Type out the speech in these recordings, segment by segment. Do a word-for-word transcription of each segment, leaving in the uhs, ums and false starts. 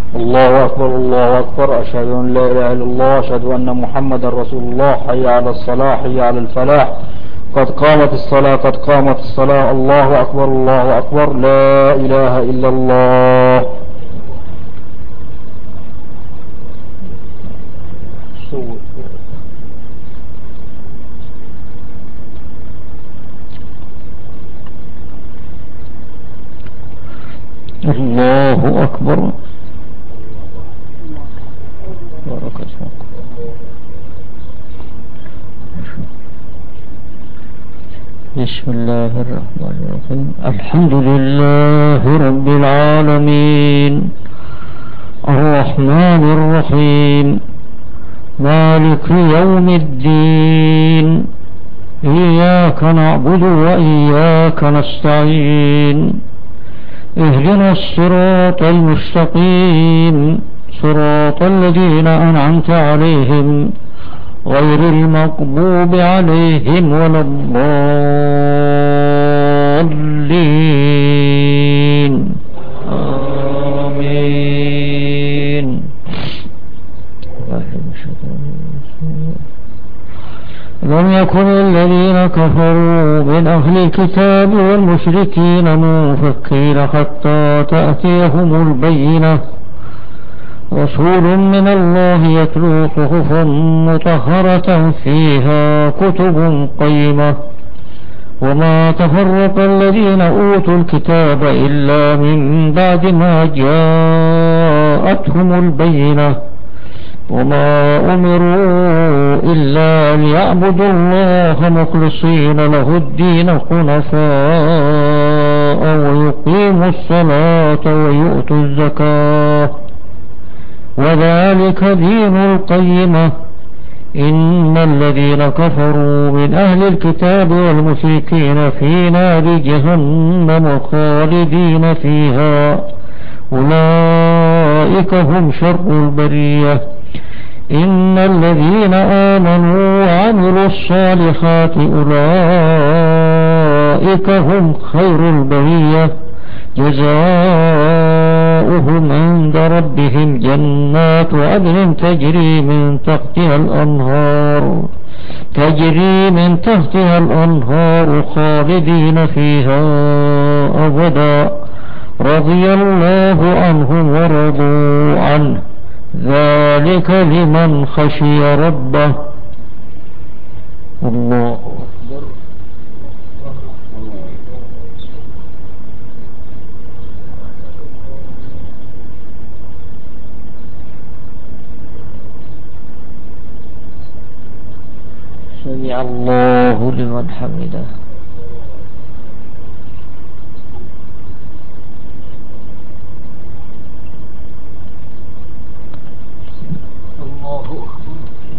الله أكبر الله أكبر، أشهد أن لا إله إلا الله، أشهد أن محمدا رسول الله، حي على الصلاة حي على الفلاح، قد قامت الصلاة قد قامت الصلاة، الله أكبر الله أكبر، لا إله إلا الله. الله أكبر. بارك اسمك. بسم الله الرحمن الرحيم. الحمد لله رب العالمين الرحمن الرحيم مالك يوم الدين، إياك نعبد وإياك نستعين، اهدنا الصراط المستقيم، صراط الذين أنعمت عليهم غير المغضوب عليهم ولا الضالين، آمين. لم يكن الذين كفروا من أهل الكتاب والمشركين منفكين حتى تأتيهم البينة، رسول من الله يتلو صحفا مطهرة فيها كتب قيمة، وما تفرق الذين أوتوا الكتاب إلا من بعد ما جاءتهم البينة، وما أمروا إلا ليعبدوا الله مخلصين له الدين حنفاء ويقيموا الصلاة ويؤتوا الزكاة، وذلك دين القيمة. إن الذين كفروا من أهل الكتاب والمشركين في نار جهنم خالدين فيها، أولئك هم شر البرية. إن الذين آمنوا وعملوا الصالحات أولئك هم خير البرية، جزاؤهم عند ربهم جنات عدن تجري من تحتها الأنهار تجري من تحتها الأنهار خالدين فيها أبدا، رضي الله عنهم ورضوا عنه، ذلك لمن خشي ربه. الله أكبر. سمع الله لمن حمده. الله أكبر.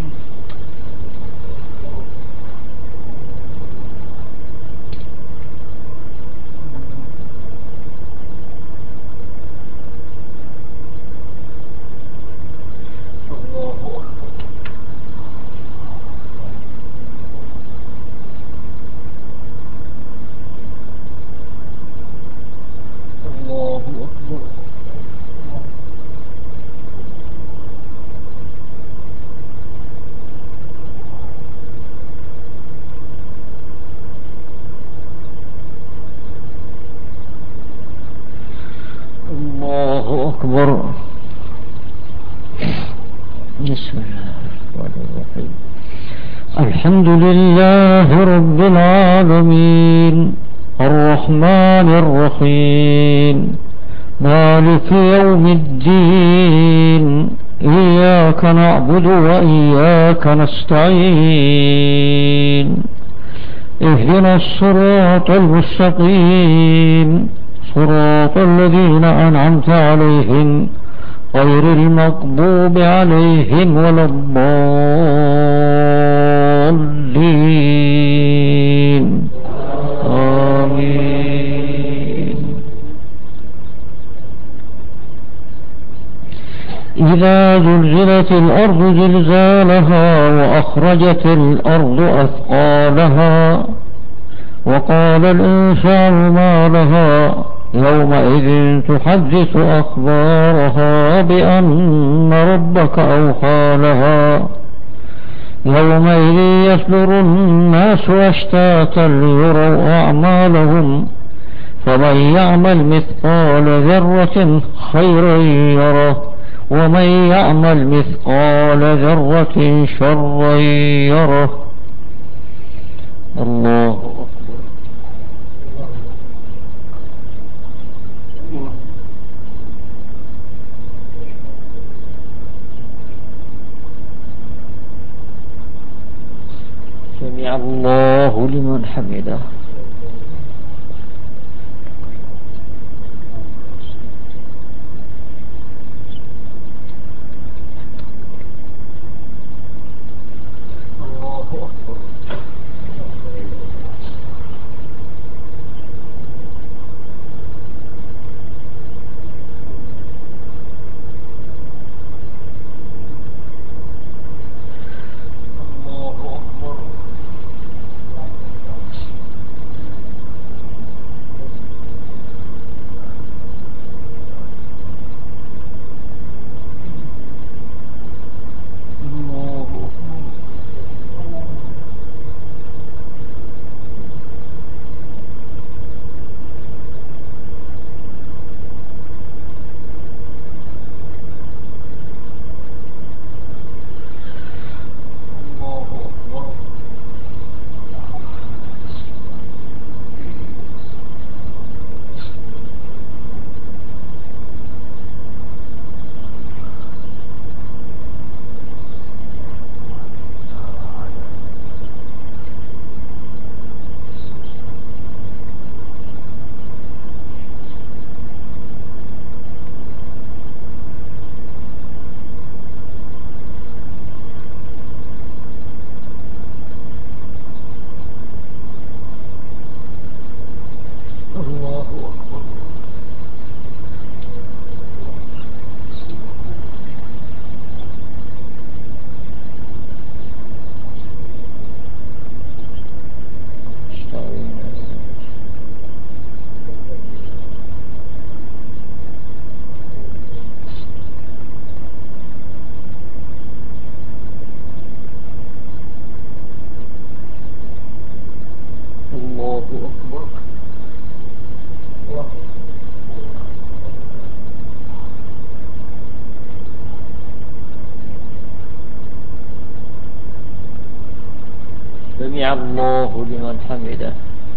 الله أكبر. بسم الله الرحمن الرحيم. الحمد لله رب العالمين الرحمن الرحيم مالك يوم الدين، إياك نعبد وإياك نستعين، اهدنا الصراط المستقيم، صراط الذين أنعمت عليهم غير المغضوب عليهم ولا الضالين، آمين. إذا زلزلت الأرض زلزالها وأخرجت الأرض أثقالها وقال الإنسان ما لها يومئذ تحدث أخبارها بأن ربك أوحى لها يومئذ يصدر الناس أشتاتا ليروا أعمالهم فمن يعمل مثقال ذرة خيرا يره ومن يعمل مثقال ذرة شرا يره. الله أكبر. سمع الله لمن حمده. سمع الله لمن حمده.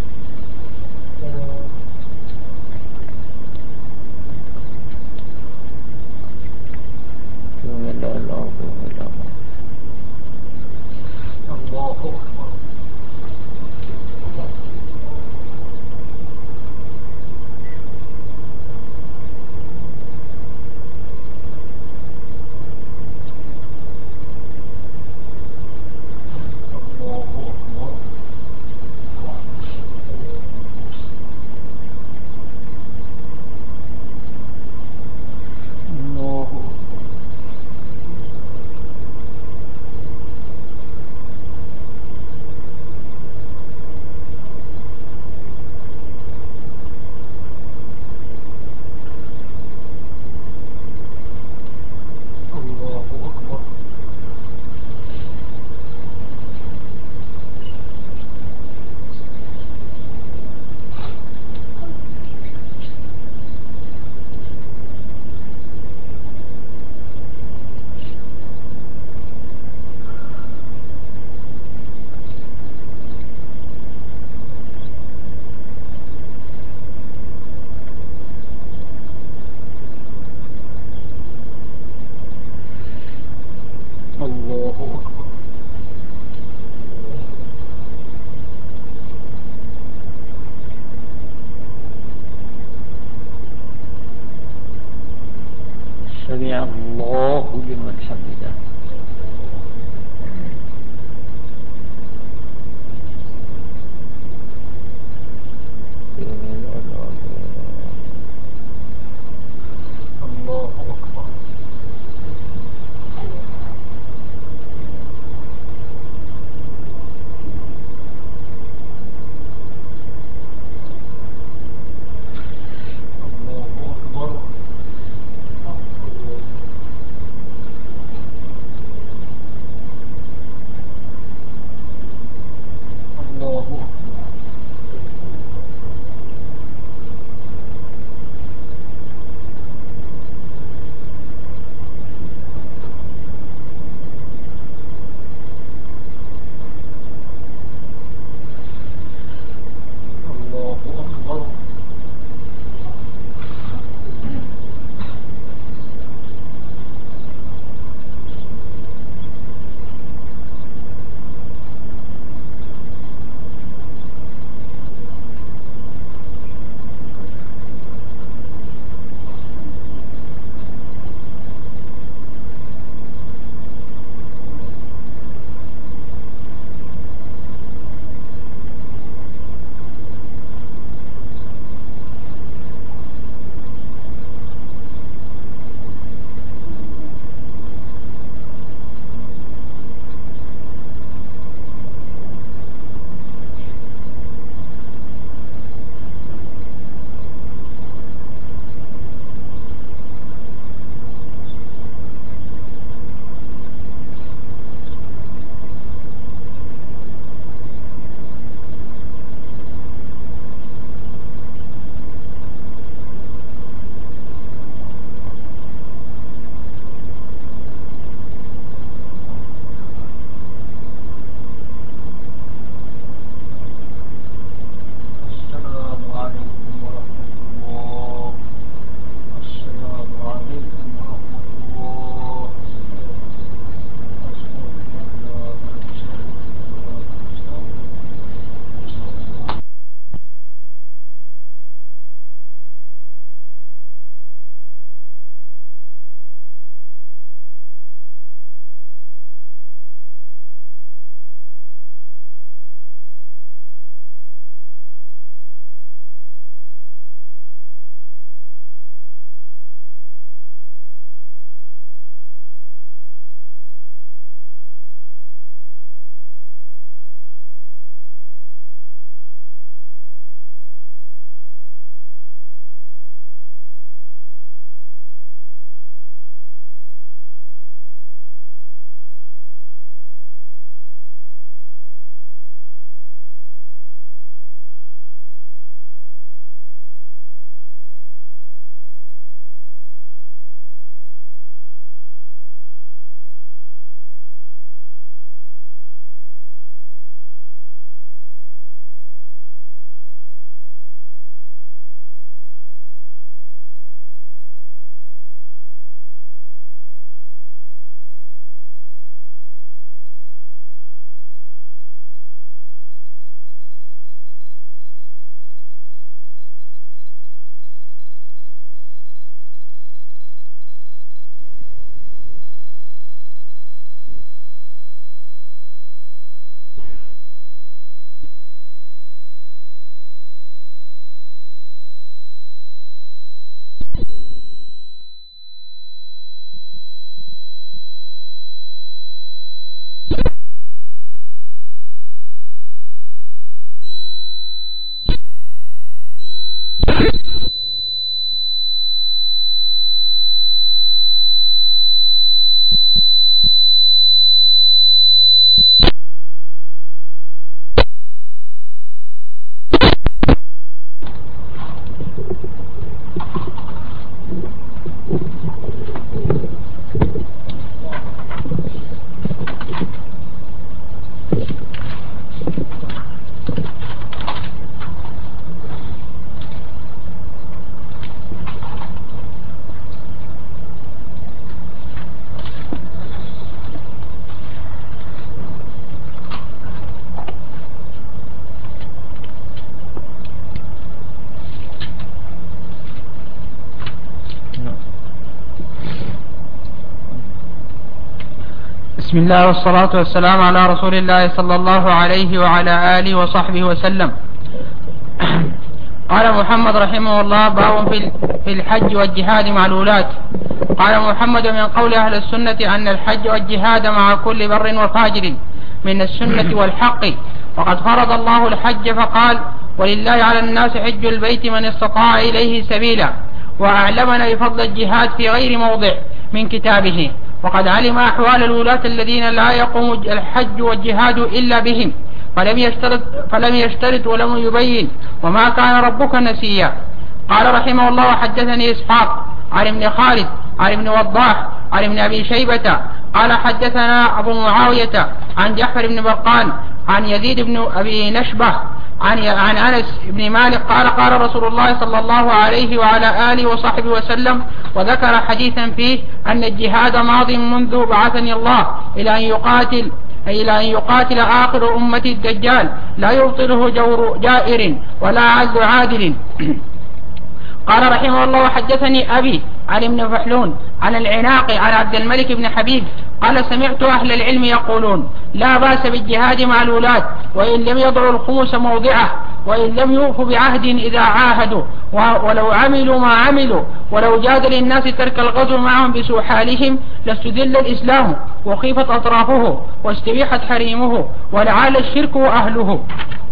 سمع الله لمن حمده. الله أكبر. بسم الله والصلاة والسلام على رسول الله صلى الله عليه وعلى آله وصحبه وسلم. قال محمد رحمه الله: باب في الحج والجهاد مع الولاة. قال محمد: من قول أهل السنة أن الحج والجهاد مع كل بر وفاجر من السنة والحق، وقد فرض الله الحج فقال: ولله على الناس حج البيت من استطاع إليه سبيلا، وأعلمنا بفضل الجهاد في غير موضع من كتابه، وقد علم أحوال الولاة الذين لا يقوم الحج والجهاد إلا بهم، فلم يشترط, فلم يشترط ولم يبين، وما كان ربك نسيا. قال رحمه الله: وحدثني إسحاق عن ابن خالد عن ابن وضاح عن ابن أبي شيبة قال حدثنا أبو معاوية عن جعفر بن برقان عن يزيد بن أبي نشبة عن, عن أنس بن مالك قال: قال رسول الله صلى الله عليه وعلى آله وصحبه وسلم، وذكر حديثا فيه أن الجهاد ماض منذ بعثني الله إلى أن يقاتل إلى أن يقاتل آخر أمة الدجال، لا يبطله جور جائر ولا عز عادل. قال رحمه الله: وحدثني أبي عن ابن فحلون عن العناق عن عبد الملك بن حبيب قال: سمعت أهل العلم يقولون: لا بأس بالجهاد مع الولاة وإن لم يضعوا الخمس موضعه، وإن لم يوفوا بعهد إذا عاهدوا، ولو عملوا ما عملوا، ولو جاد للناس ترك الغزو معهم بسوء حالهم لاستذل الإسلام وخيفت أطرافه واستبيحت حريمه ولعال الشرك وأهله.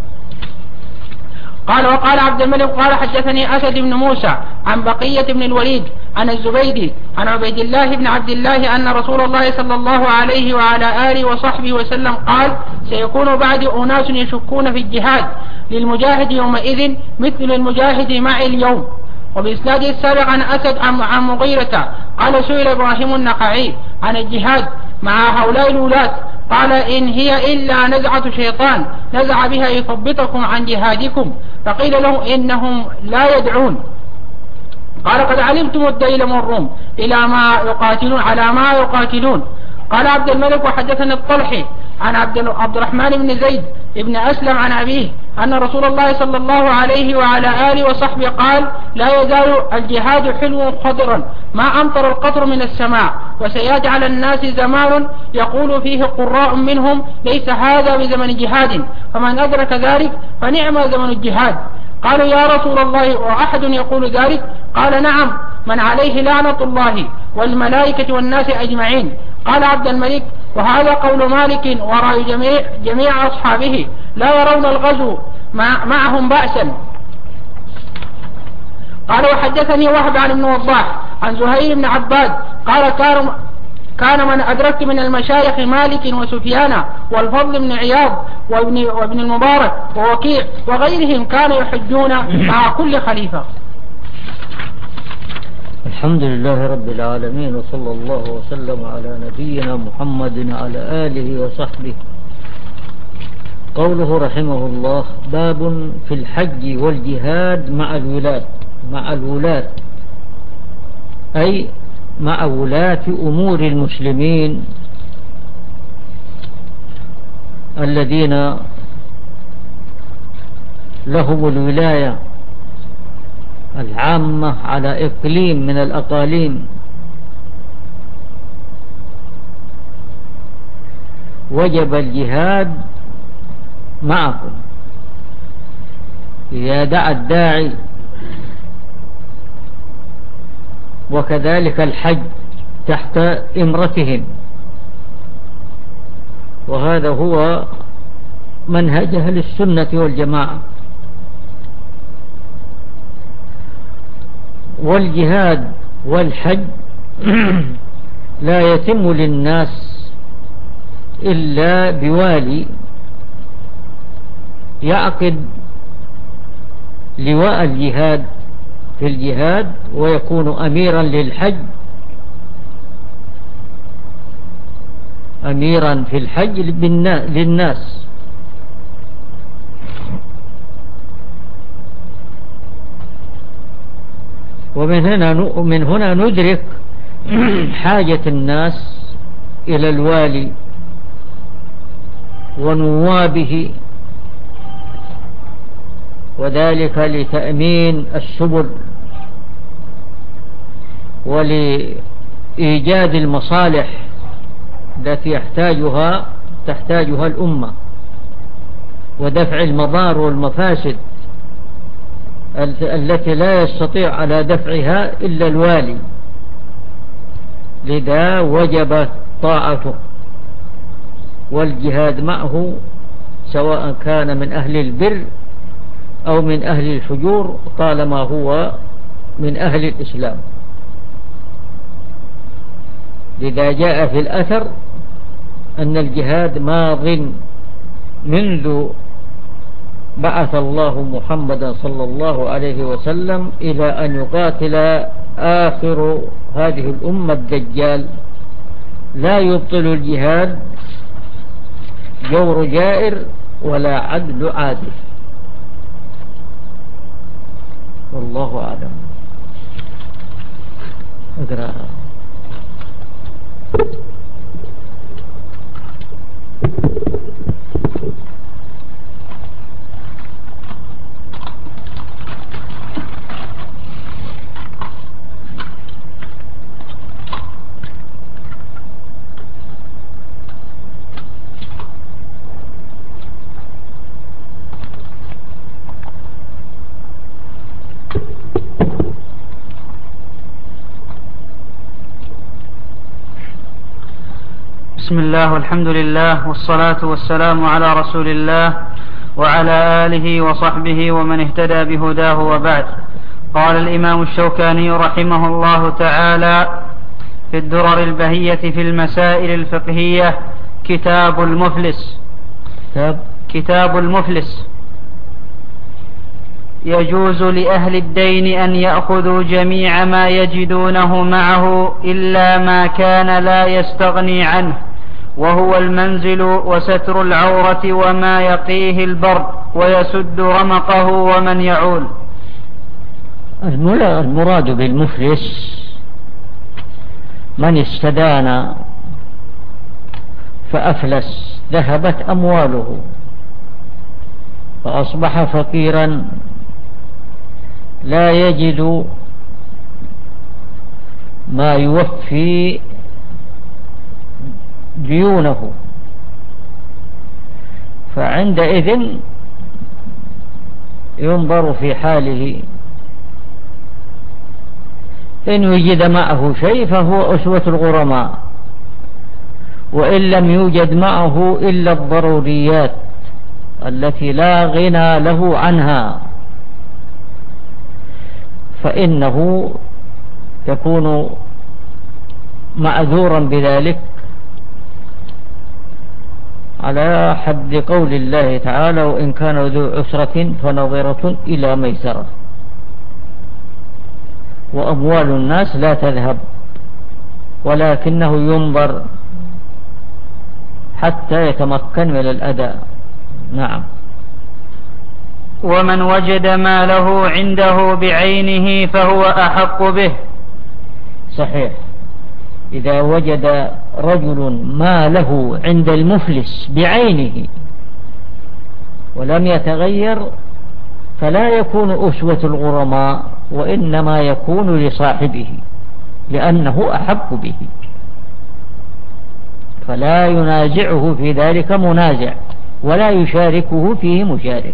قال: وقال عبد الملك قال: حدثني أسد بن موسى عن بقية بن الوليد عن الزبيدي عن عبيد الله بن عبد الله أن رسول الله صلى الله عليه وعلى آله وصحبه وسلم قال: سيكون بعد أناس يشكون في الجهاد للمجاهد يومئذ مثل المجاهد معي اليوم. وبإسناد السابق عن أسد عن مغيرة قال: سئل إبراهيم النخعي عن الجهاد مع هؤلاء الولاة قال: إن هي إلا نزعة شيطان نزع بها يثبطكم عن جهادكم. فقيل له: إنهم لا يدعون. قال: قد علمتم الديل من الروم إلى ما يقاتلون على ما يقاتلون. قال عبد الملك: وحدثني الطلحي عن عبد الرحمن بن زيد ابن أسلم عن أبيه أن رسول الله صلى الله عليه وعلى آله وصحبه قال: لا يزال الجهاد حلو خضرا ما أمطر القطر من السماء، وسيجعل الناس زمان يقول فيه قراء منهم: ليس هذا بزمن جهاد، فمن أدرك ذلك فنعم زمن الجهاد. قالوا: يا رسول الله، وأحد يقول ذلك؟ قال: نعم، من عليه لعنة الله والملائكة والناس أجمعين. قال عبد الملك: وهذا قول مالك ورأي جميع, جميع أصحابه، لا يرون الغزو مع معهم بأسا. قال: وحدثني وهب عن ابن وضاح عن زهير بن عباد قال: كان كان من أدركت من المشايخ مالك وسفيان والفضل بن عياض وابن, وابن المبارك ووكيع وغيرهم كانوا يحجون مع كل خليفة. الحمد لله رب العالمين، وصلى الله وسلم على نبينا محمد وعلى آله وصحبه. قوله رحمه الله: باب في الحج والجهاد مع الولاة. مع الولاة أي مع ولاة أمور المسلمين الذين لهم الولاية العامة على إقليم من الأقاليم، وجب الجهاد معهم إذا دعا الداعي، وكذلك الحج تحت إمرتهم. وهذا هو منهج أهل السنة والجماعة. والجهاد والحج لا يتم للناس إلا بوالي يعقد لواء الجهاد في الجهاد ويكون أميرا للحج، أميرا في الحج للناس. ومن هنا من هنا ندرك حاجة الناس إلى الوالي ونوابه، وذلك لتأمين السبل ولإيجاد المصالح التي يحتاجها تحتاجها الأمة، ودفع المضار والمفاسد التي لا يستطيع على دفعها إلا الوالي، لذا وجب طاعته والجهاد معه، سواء كان من أهل البر أو من أهل الفجور، طالما هو من أهل الإسلام. لذا جاء في الأثر أن الجهاد ماض منذ بعث الله محمدا صلى الله عليه وسلم إلى أن يقاتل آخر هذه الأمة الدجال. لا يبطل الجهاد جور جائر ولا عدل عادل. والله أعلم. اقرأ. بسم الله والحمد لله والصلاة والسلام على رسول الله وعلى آله وصحبه ومن اهتدى بهداه، وبعد. قال الإمام الشوكاني رحمه الله تعالى في الدرر البهية في المسائل الفقهية: كتاب المفلس. كتاب, كتاب المفلس: يجوز لأهل الدين أن يأخذوا جميع ما يجدونه معه إلا ما كان لا يستغني عنه، وهو المنزل وستر العورة وما يقيه البرد ويسد رمقه ومن يعول. المراد بالمفلس من استدان فأفلس، ذهبت أمواله فأصبح فقيرا لا يجد ما يوفي ديونه، فعندئذ ينظر في حاله، إن وجد معه شيء فهو أسوة الغرماء، وإن لم يوجد معه إلا الضروريات التي لا غنى له عنها فإنه يكون معذورا بذلك، على حد قول الله تعالى: وإن كان ذو عسرة فنظرة إلى ميسرة. وأموال الناس لا تذهب، ولكنه ينظر حتى يتمكن من الأداء. نعم. ومن وجد ما له عنده بعينه فهو أحق به. صحيح. إذا وجد رجل ما له عند المفلس بعينه ولم يتغير فلا يكون أسوة الغرماء، وإنما يكون لصاحبه لأنه أحق به، فلا ينازعه في ذلك منازع ولا يشاركه فيه مشارك.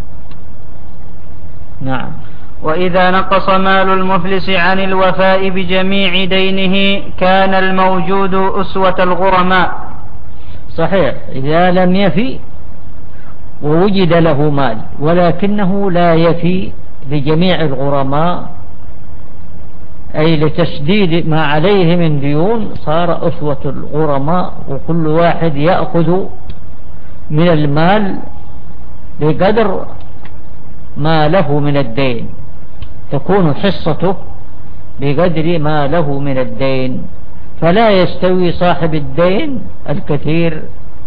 نعم. وإذا نقص مال المفلس عن الوفاء بجميع دينه كان الموجود أسوة الغرماء. صحيح. إذا لم يفي ووجد له مال ولكنه لا يفي بجميع الغرماء، أي لتسديد ما عليه من ديون، صار أسوة الغرماء، وكل واحد يأخذ من المال بقدر ما له من الدين، تكون حصته بقدر ما له من الدين، فلا يستوي صاحب الدين الكثير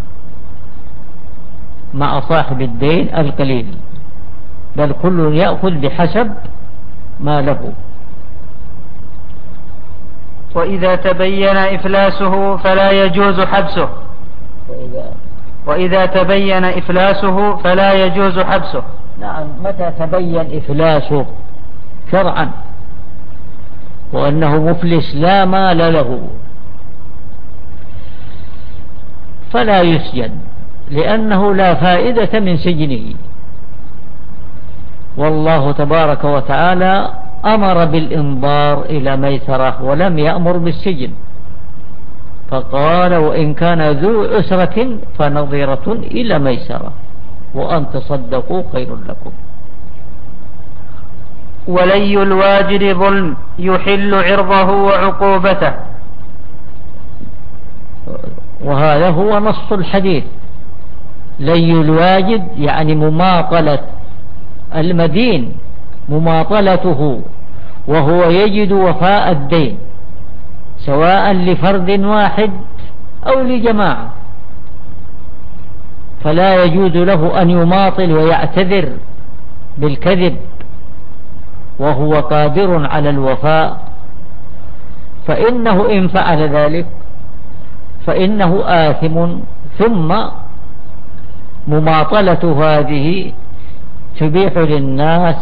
مع صاحب الدين القليل، بل كل يأخذ بحسب ما له. وإذا تبين إفلاسه فلا يجوز حبسه. وإذا تبين إفلاسه فلا يجوز حبسه. نعم. متى تبين إفلاسه شرعا وأنه مفلس لا مال له، فلا يسجن، لأنه لا فائدة من سجنه. والله تبارك وتعالى أمر بالإنظار إلى ميسرة ولم يأمر بالسجن، فقال وإن كان ذو عسرة فنظرة إلى ميسرة وأن تصدقوا خير لكم. ولي الواجد ظلم يحل عرضه وعقوبته، وهذا هو نص الحديث. لي الواجد يعني مماطلة المدين، مماطلته وهو يجد وفاء الدين، سواء لفرد واحد أو لجماعة، فلا يجوز له أن يماطل ويعتذر بالكذب وهو قادر على الوفاء، فإنه إن فعل ذلك فإنه آثم. ثم مماطلة هذه تبيح للناس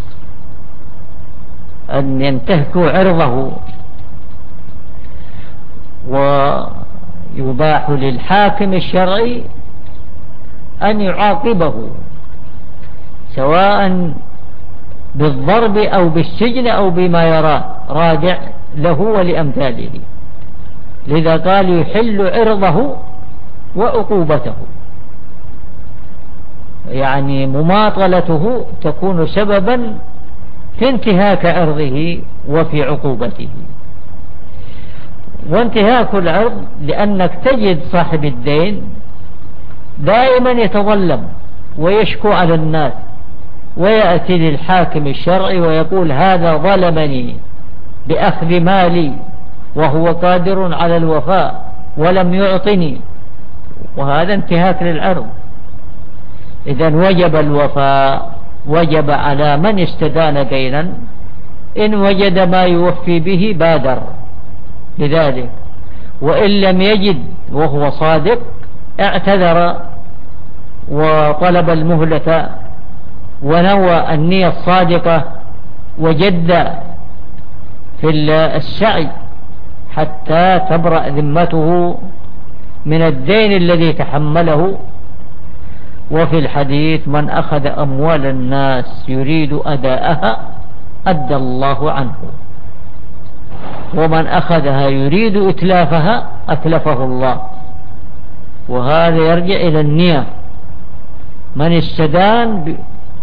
أن ينتهكوا عرضه، ويباح للحاكم الشرعي أن يعاقبه سواء بالضرب أو بالسجن أو بما يراه راجع له ولأمثاله. لذا قال يحل عرضه وعقوبته، يعني مماطلته تكون سببا في انتهاك عرضه وفي عقوبته. وانتهاك العرض لأنك تجد صاحب الدين دائما يتظلم ويشكو على الناس، ويأتي للحاكم الشرعي ويقول هذا ظلمني بأخذ مالي وهو قادر على الوفاء ولم يعطني، وهذا انتهاك للعرض. إذن وجب الوفاء، وجب على من استدان دينا إن وجد ما يوفي به بادر بذلك، وإن لم يجد وهو صادق اعتذر وطلب المهلة ونوى النية الصادقة وجد في السعي حتى تبرأ ذمته من الدين الذي تحمله. وفي الحديث من أخذ أموال الناس يريد أداءها أدى الله عنه، ومن أخذها يريد إتلافها أتلفه الله. وهذا يرجع إلى النية. من استدان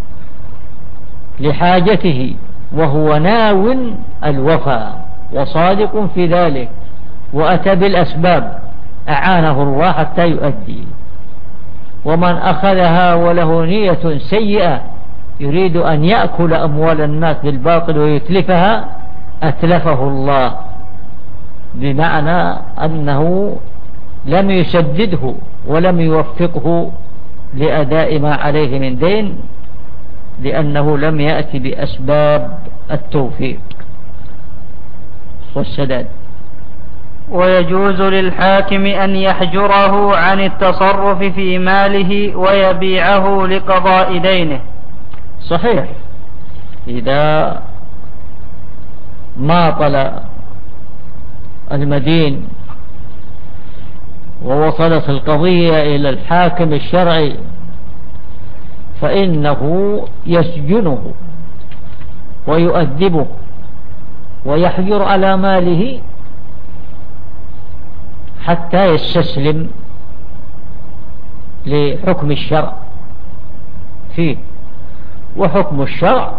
لحاجته وهو ناو الوفاء وصادق في ذلك وأتى بالأسباب أعانه الله حتى يؤدي. ومن أخذها وله نية سيئة يريد أن يأكل أموال الناس بالباطل ويتلفها أتلفه الله، بمعنى أنه لم يسدده ولم يوفقه لأداء ما عليه من دين، لأنه لم يأتي بأسباب التوفيق والسداد. ويجوز للحاكم أن يحجره عن التصرف في ماله ويبيعه لقضاء دينه. صحيح، إذا ماطل المدين ووصلت القضية إلى الحاكم الشرعي فإنه يسجنه ويؤدبه ويحجر على ماله حتى يستسلم لحكم الشرع فيه. وحكم الشرع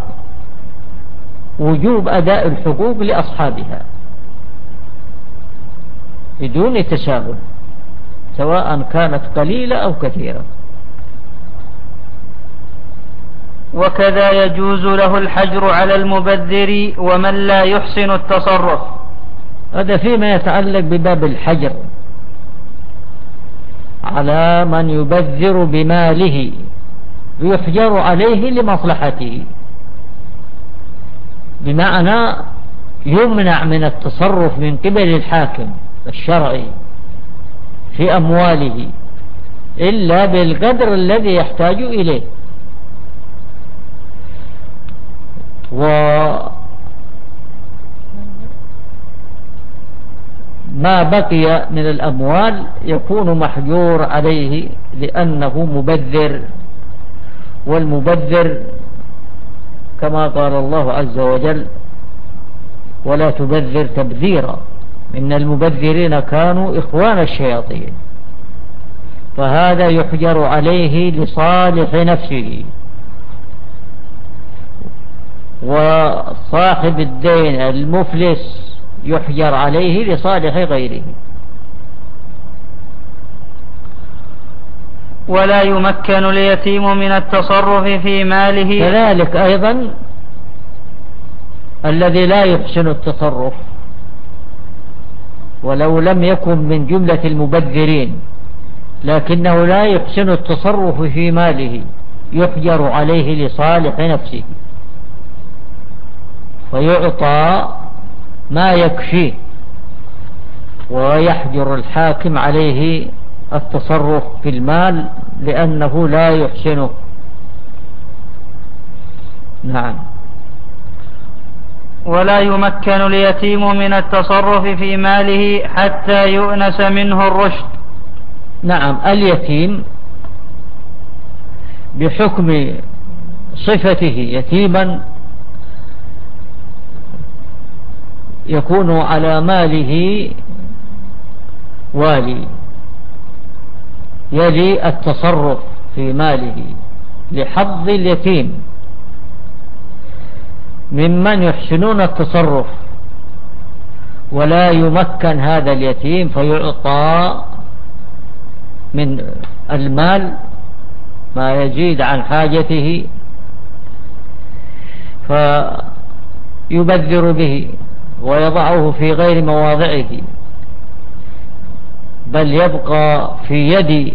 وجوب أداء الحقوق لأصحابها بدون تساهل، سواء كانت قليلة أو كثيرة. وكذا يجوز له الحجر على المبذر ومن لا يحسن التصرف. هذا فيما يتعلق بباب الحجر على من يبذر بماله، يحجر عليه لمصلحته، بمعنى يمنع من التصرف من قبل الحاكم الشرعي في أمواله إلا بالقدر الذي يحتاج إليه. ما بقي من الأموال يكون محجور عليه لأنه مبذر، والمبذر كما قال الله عز وجل: ولا تبذر تبذيرا، إن المبذرين كانوا إخوان الشياطين. فهذا يحجر عليه لصالح نفسه، وصاحب الدين المفلس يحجر عليه لصالح غيره. ولا يمكن اليتيم من التصرف في ماله. كذلك أيضا الذي لا يحسن التصرف ولو لم يكن من جملة المبذرين لكنه لا يحسن التصرف في ماله يحجر عليه لصالح نفسه، فيعطى ما يكفيه، ويحجر الحاكم عليه التصرف في المال لأنه لا يحسنه. نعم. ولا يمكن اليتيم من التصرف في ماله حتى يؤنس منه الرشد. نعم، اليتيم بحكم صفته يتيما يكون على ماله والي يلي التصرف في ماله لحظ اليتيم ممن يحسنون التصرف، ولا يمكن هذا اليتيم فيعطى من المال ما يزيد عن حاجته فيبذر به ويضعه في غير مواضعه، بل يبقى في يد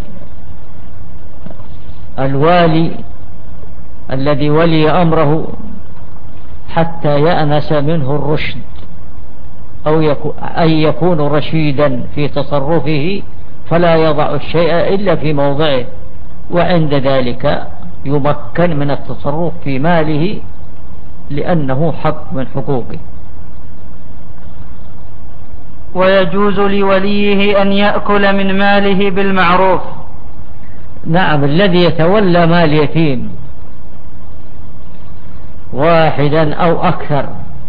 الوالي الذي ولي أمره حتى يأنس منه الرشد، أو يكون أي يكون رشيدا في تصرفه فلا يضع الشيء إلا في موضعه، وعند ذلك يمكن من التصرف في ماله لأنه حق من حقوقه. ويجوز لوليه أن يأكل من ماله بالمعروف. نعم، الذي يتولى مال يتيم واحدا أو أكثر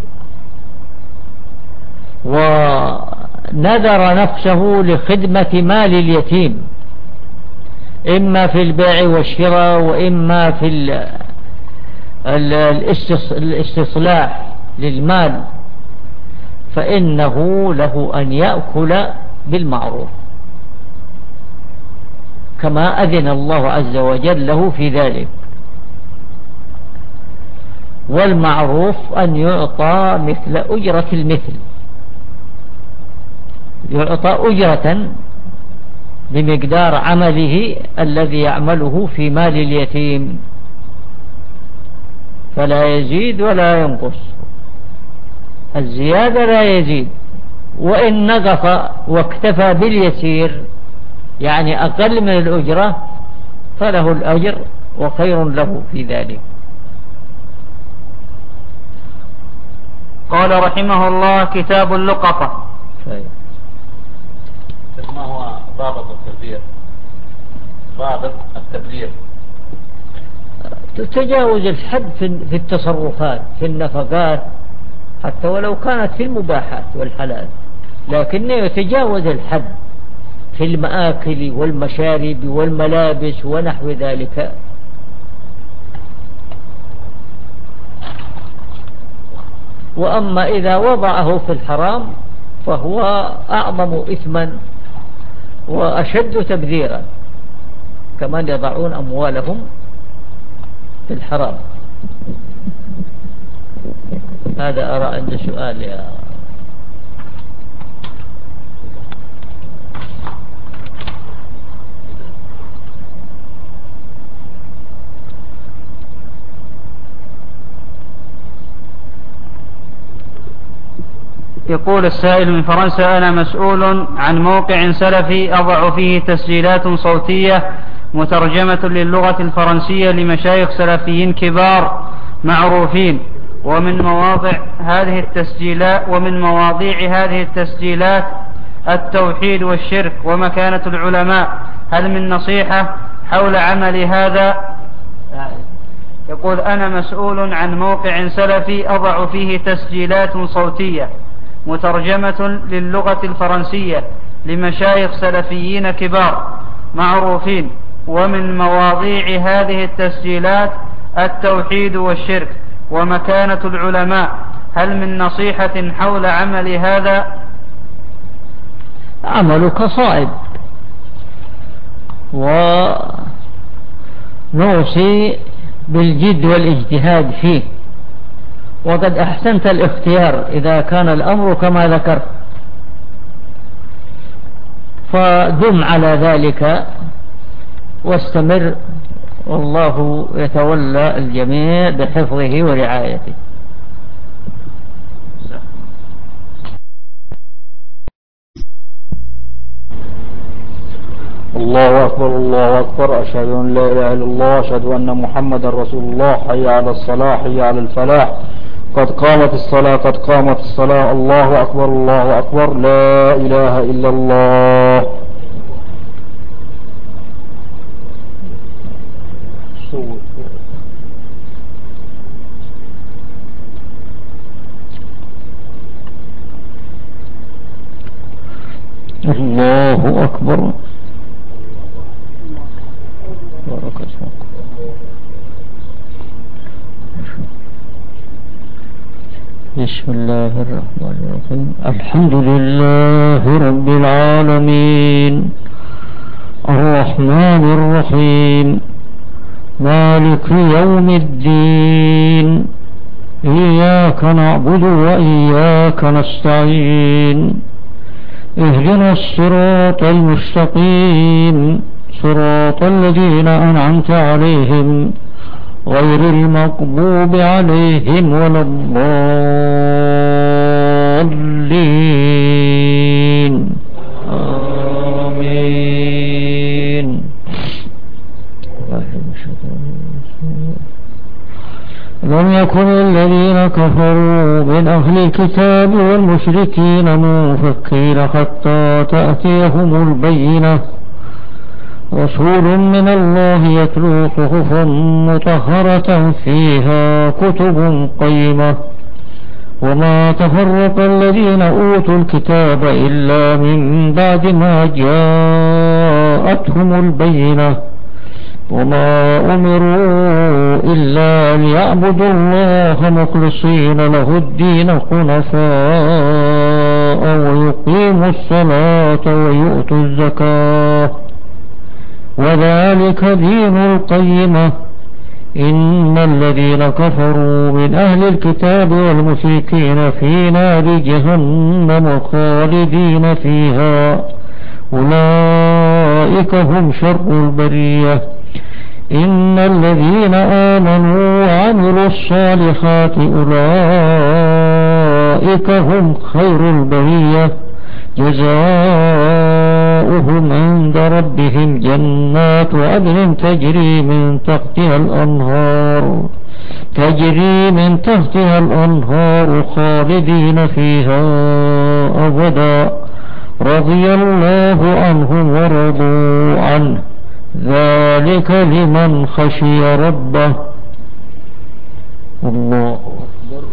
ونذر نفسه لخدمة مال اليتيم إما في البيع والشراء وإما في الاستصلاح للمال، فإنه له أن يأكل بالمعروف كما أذن الله عز وجل له في ذلك. والمعروف أن يعطى مثل أجرة المثل، يعطى أجرة بمقدار عمله الذي يعمله في مال اليتيم، فلا يزيد ولا ينقص، الزيادة لا يزيد، وإن نقص واكتفى باليسير يعني أقل من الأجرة فله الأجر وخير له في ذلك. قال رحمه الله: كتاب اللقطة. ما هو ضابط التبذير؟ ضابط التبذير تتجاوز الحد في التصرفات في النفقات حتى ولو كانت في المباحات والحلال، لكنه يتجاوز الحد في المآكل والمشارب والملابس ونحو ذلك. وأما إذا وضعه في الحرام فهو أعظم إثما وأشد تبذيرا، كمان يضعون أموالهم في الحرام. هذا أرى عند سؤال يا يقول السائل من فرنسا: أنا مسؤول عن موقع سلفي أضع فيه تسجيلات صوتية مترجمة للغة الفرنسية لمشايخ سلفيين كبار معروفين، ومن مواضع هذه التسجيلات ومن مواضيع هذه التسجيلات التوحيد والشرك ومكانة العلماء، هل من نصيحة حول عمل هذا؟ يقول أنا مسؤول عن موقع سلفي أضع فيه تسجيلات صوتية مترجمة للغة الفرنسية لمشايخ سلفيين كبار معروفين، ومن مواضيع هذه التسجيلات التوحيد والشرك ومكانة العلماء، هل من نصيحة حول عمل هذا؟ عملك صائب، ونوصي بالجد والاجتهاد فيه، وقد أحسنت الاختيار إذا كان الأمر كما ذكرت، فدم على ذلك واستمر، والله يتولى الجميع بحفظه ورعايته. الله أكبر الله أكبر، أشهد أن لا إله إلا الله، أشهد أن محمد رسول الله، حي على الصلاة حي على الفلاح، قد قامت الصلاة قد قامت الصلاة، الله أكبر الله أكبر، لا إله إلا الله. الله أكبر. بارك اسمك. بسم الله الرحمن الرحيم، الحمد لله رب العالمين، الرحمن الرحيم، مالك يوم الدين، إياك نعبد وإياك نستعين، اهدنا الصراط المستقيم، صراط الذين أنعمت عليهم غير المغضوب عليهم ولا الضالين، آمين. لم يكن الذين كفروا من أهل الكتاب والمشركين منفكين حتى تأتيهم البينة، رسول من الله يتلو صحفا مطهرة فيها كتب قيمة، وما تفرق الذين أوتوا الكتاب إلا من بعد ما جاءتهم البينة، وما أمروا إلا ليعبدوا الله مخلصين له الدين حنفاء ويقيموا الصلاة ويؤتوا الزكاة، وذلك دين القيمة. إن الذين كفروا من أهل الكتاب والمشركين في نار جهنم خالدين فيها، أولئك هم شر البرية. إن الذين آمنوا وعملوا الصالحات أولئك هم خير البرية، جزاؤهم عند ربهم جنات عدن تجري من تحتها الأنهار تجري من تحتها الأنهار خالدين فيها أبدا، رضي الله عنهم ورضوا عنه، ذلك لمن خشي ربه. الله أكبر.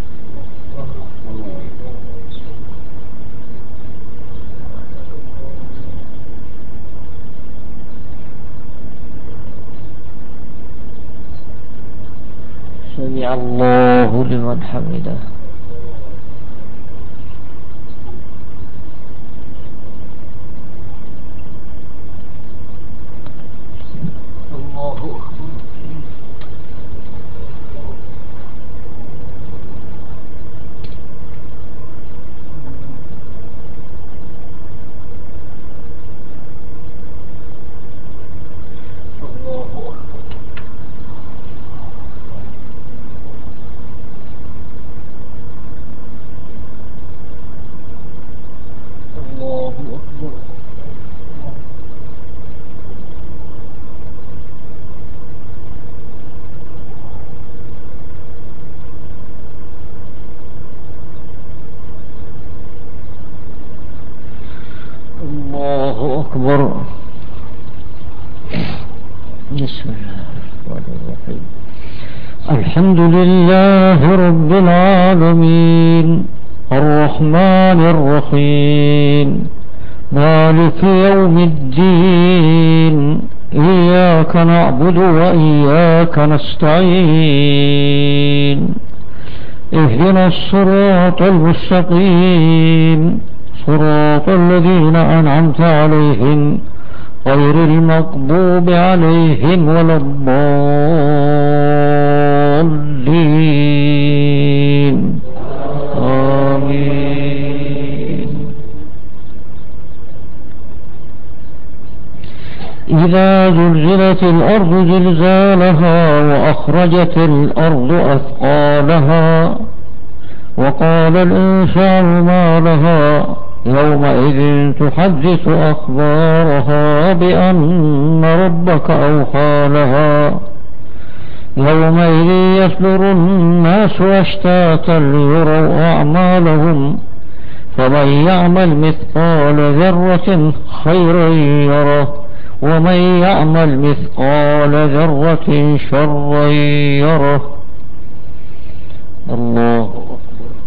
سمع الله لمن حمده. الله أكبر. الله أكبر. بسم الله الرحمن الرحيم. الحمد لله رب العالمين الرحمن الرحيم مالك يوم الدين إياك نعبد وإياك نستعين اهدنا الصراط المستقيم صراط الذين أنعمت عليهم غير المغضوب عليهم ولا الضالين آمين. إذا زلزلت الأرض زلزالها وأخرجت الأرض أثقالها وقال الإنسان ما لها يومئذ تحدث أخبارها بأن ربك أوحى لها يومئذ يصدر الناس أشتاتا ليروا أعمالهم فمن يعمل مثقال ذرة خيرا يره ومن يعمل مثقال ذرة شرا يره. الله أكبر.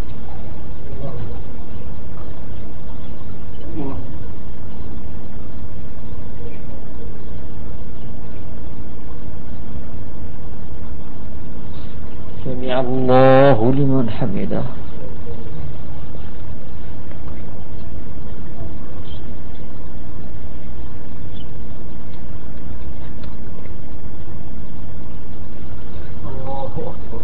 سمع الله لمن حمده. الله أكبر.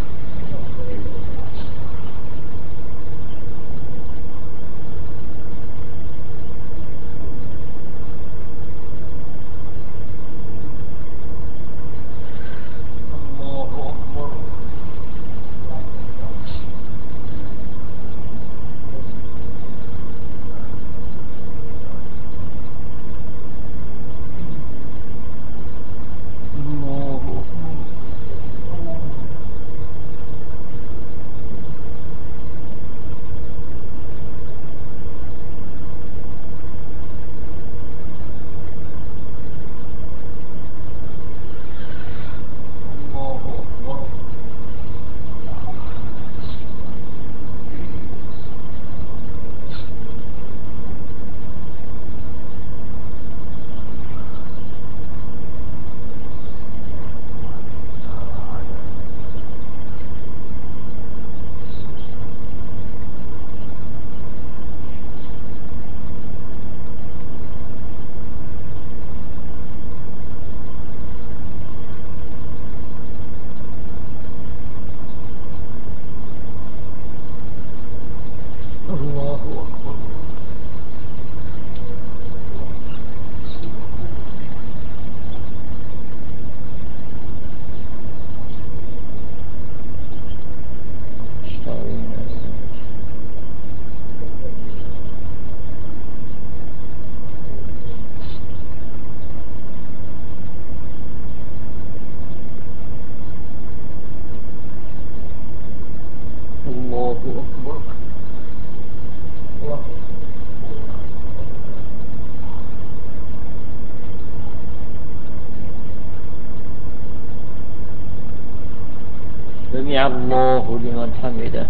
سمع الله لمن حمده.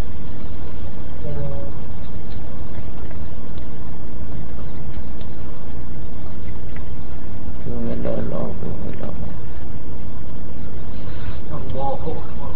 وملأ الأرض وملأ الله أكبر.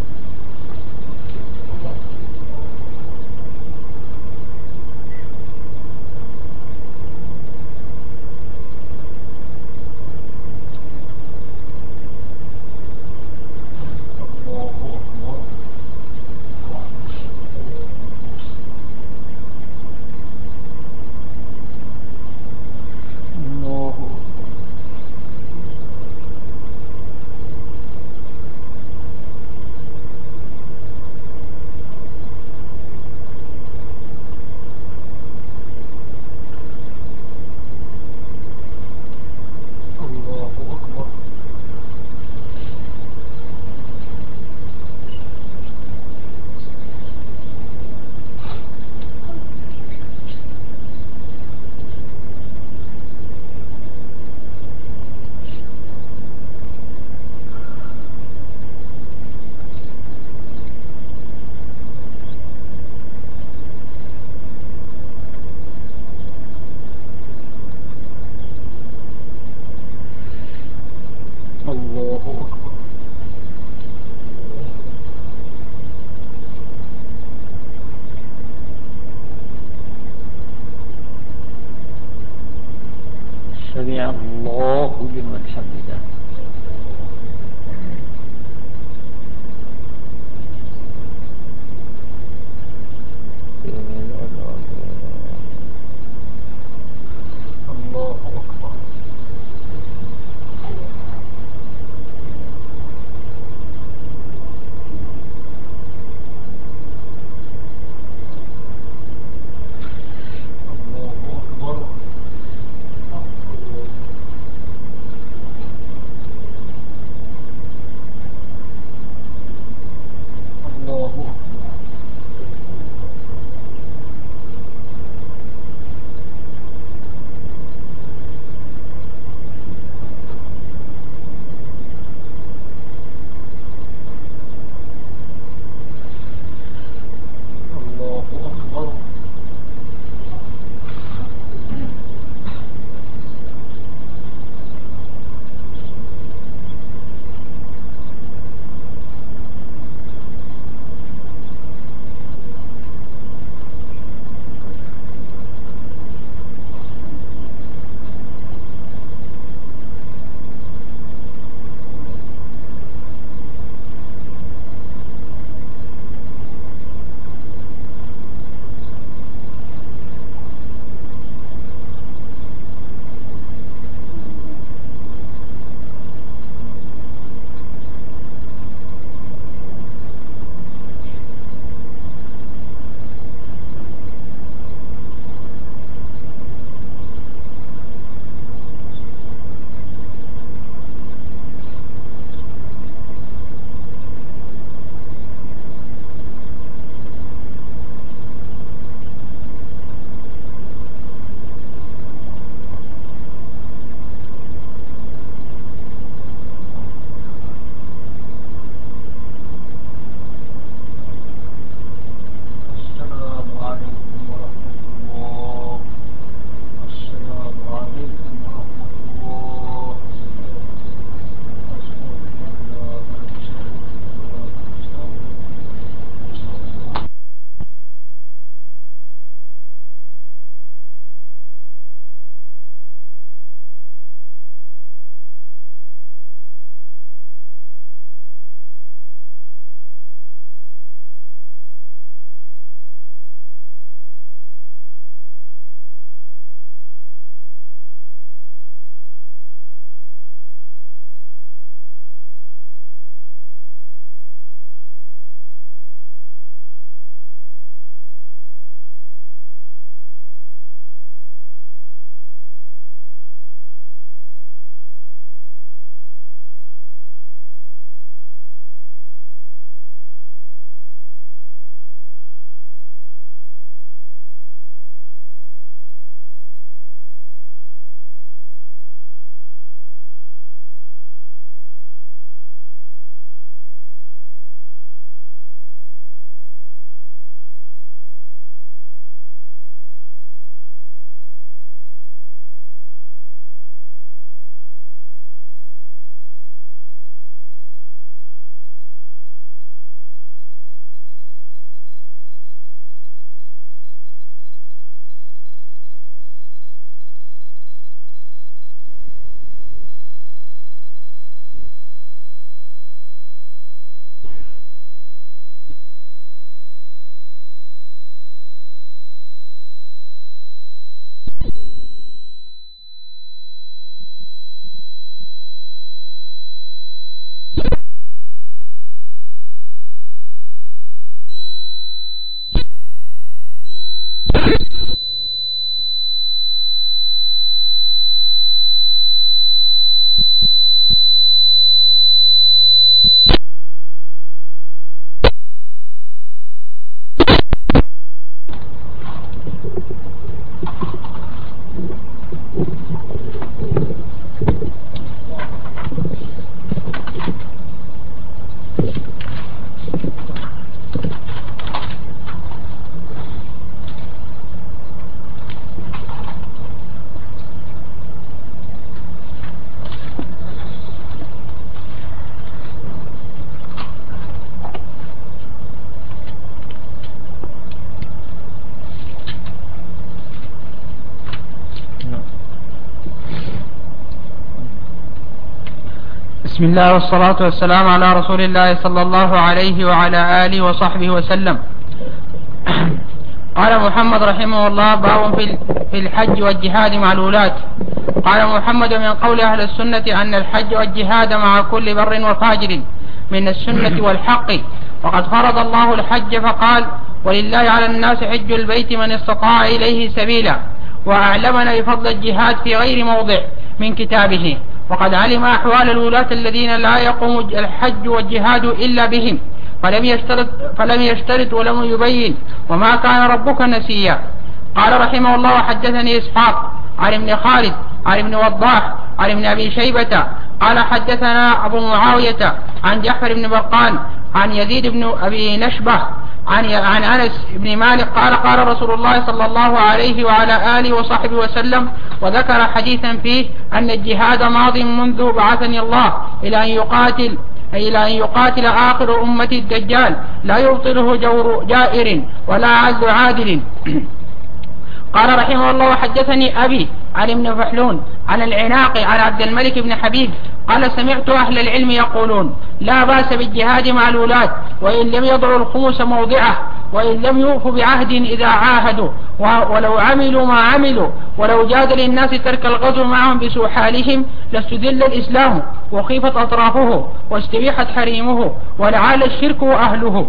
سمع الله لمن حمده. الله أكبر. بسم الله والصلاة والسلام على رسول الله صلى الله عليه وعلى آله وصحبه وسلم. قال محمد رحمه الله: باب في الحج والجهاد مع الولاة. قال محمد: من قول أهل السنة أن الحج والجهاد مع كل بر وفاجر من السنة والحق، وقد فرض الله الحج فقال: ولله على الناس حج البيت من استطاع إليه سبيلا، وأعلمنا بفضل الجهاد في غير موضع من كتابه، وقد علم أحوال الولاة الذين لا يقوم الحج والجهاد إلا بهم، فلم يشترط, فلم يشترط ولم يبين، وما كان ربك نسيا. قال رحمه الله: حدثني إسحاق عن ابن خالد عن ابن وضاح عن ابن أبي شيبة قال حدثنا أبو معاوية عن جعفر بن برقان عن يزيد بن أبي نشبة عن, عن أنس بن مالك قال: قال رسول الله صلى الله عليه وعلى آله وصحبه وسلم، وذكر حديثا فيه أن الجهاد ماض منذ بعثني الله إلى أن يقاتل إلى أن يقاتل آخر أمة الدجال، لا يبطله جور جائر ولا عز عادل. قال رحمه الله: حدثني أبي عن ابن فحلون عن العناق عن عبد الملك بن حبيب قال: سمعت أهل العلم يقولون: لا بأس بالجهاد مع الولاة وإن لم يضعوا الخمس موضعه، وإن لم يوفوا بعهد إذا عاهدوا، ولو عملوا ما عملوا، ولو جاد للناس ترك الغزو معهم بسوء حالهم لاستذل الإسلام وخيفت أطرافه واستبيحت حريمه ولعال الشرك وأهله.